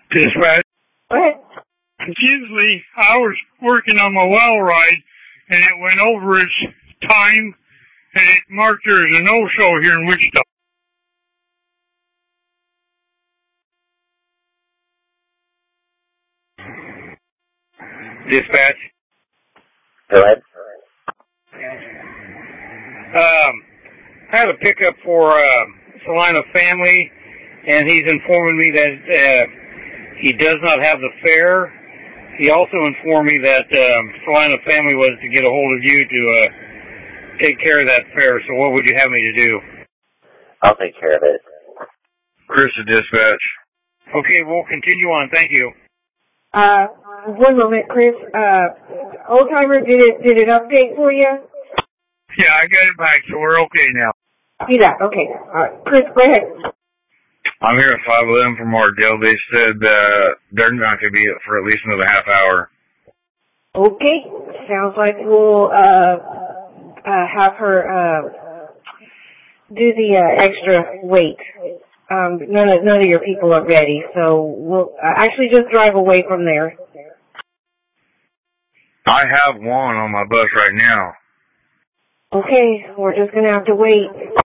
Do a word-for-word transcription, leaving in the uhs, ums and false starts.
Dispatch. Go ahead. Usually, I was working on my well ride, and it went over its time, and it marked there as a no-show here in Wichita. Dispatch. Go ahead. Um, I have a pickup for uh, Salina family, and he's informing me that uh, he does not have the fare. He also informed me that um, Salina family was to get a hold of you to uh, take care of that fare. So what would you have me to do? I'll take care of it. Chris to dispatch. Okay, we'll continue on. Thank you. Uh, one moment, Chris. Uh, old timer, did it did it update for you? Yeah, I got it back, so we're okay now. Yeah. Okay. All right, Chris, go ahead. I'm here at five eleven from Mardale. They said uh, they're not going to be it for at least another half hour. Okay. Sounds like we'll uh, uh, have her uh, do the uh, extra weight. Um, none of none of your people are ready, so we'll uh, actually just drive away from there. I have one on my bus right now. Okay, we're just gonna have to wait.